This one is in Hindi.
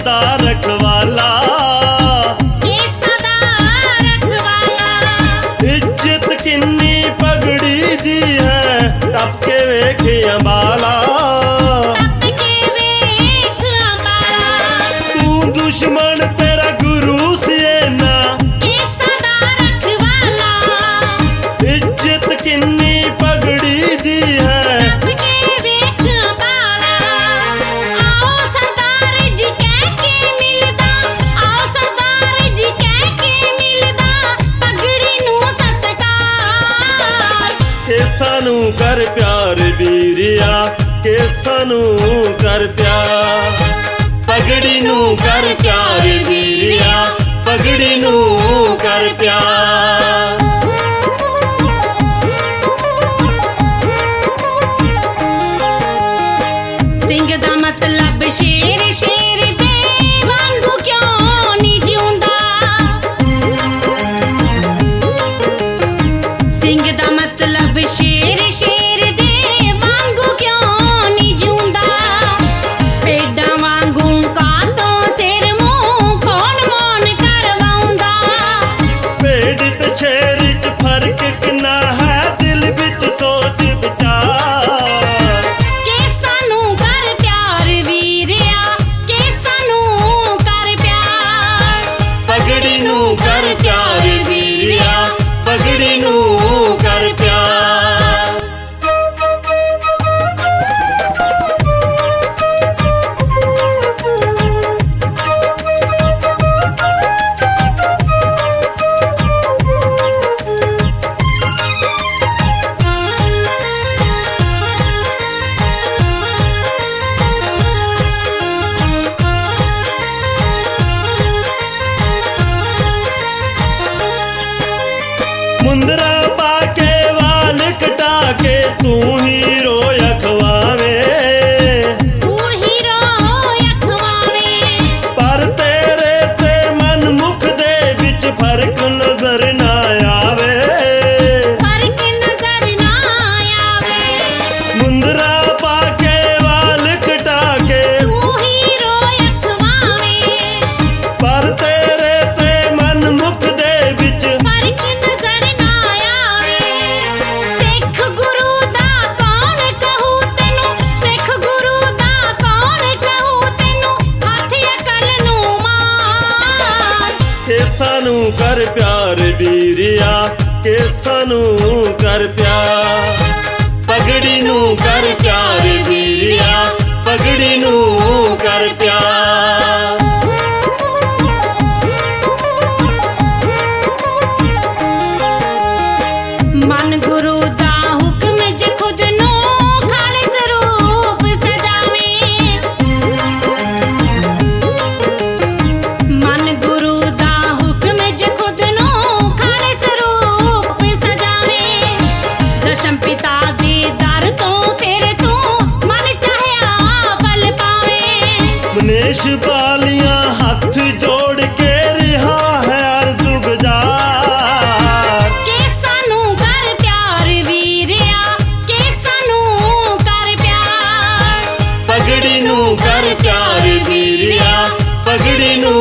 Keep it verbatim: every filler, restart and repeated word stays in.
सदा रखवाला, केसां दा रखवाला। इज्जत किन्नी पगड़ी दी है, टप के वेख अंबाला, टप के वेख अंबाला। तू दुश्मन तेरा गुरु सिए ना, केसां दा रखवाला। इज्जत किन्नी पगड़ी दी है, टप के वेख अंबाला। आओ सरदार जी कह के मिलदा, आओ सरदार जी कह के मिलदा, पगड़ी नूं सत्कार। केसां नू कर प्यार वीरिया, केसां नू कर प्यार, पगड़ी नू कर प्यार वीरिया, पगड़ी नू कर प्यार। सिंह दा मतलब शेर, शेर दे वांगू क्यों नी जिउंदा। सिंह दा मतलब शेर, शेर दे वांगू क्यों नी जिउंदा। भेडां वांगू कातों सिर मूंह कौन मौन करवाउंदा। भेड़ ते शेर च फर्क किन्ना है, दिल विच सोच विचार। केसां नूं कर प्यार वीरिया, केसां नूं कर प्यार। पगड़ी नू कर प्यार वीरिया, पगड़ी नू कर प्यार। मुंदरा पाके वाल कटा के तू हीरो अखवावे, तू हीरो अखवावे। पर तेरे ते मन मुख दे विच फर्क नजर ना आवे, फर्क नजर ना आवे। मुंदरा पाके वाल कटा के तू हीरो अखवावे, पर तेरे ते मन मुख दे विच फर्क नजर ना आवे। सिख गुरु दा कौन कहू तैनू, सिख गुरु दा कौन कहू तैनू, हथ अकल नूं मार। केसां नू कर प्यार वीरिया, केसां नू कर प्यार, पगड़ी नू कर प्यार वीरिया, पगड़ी नू कर प्यार। मन गुरु दा हुक्म ज खुद नूं खालिस रूप सजावे। मन गुरु दा हुक्म ज खुद नूं खालिस रूप सजावे। दशम पिता दे दर तों फिर तू मन चाहिया फल पावे। मनेश बालियां हथ जोड़ के रिहा है अर्ज़ गुजार। केसां नूं कर प्यार वीरिया, केसां नूं कर प्यार। पगड़ी नू कर प्यार वीरिया, पगड़ी नू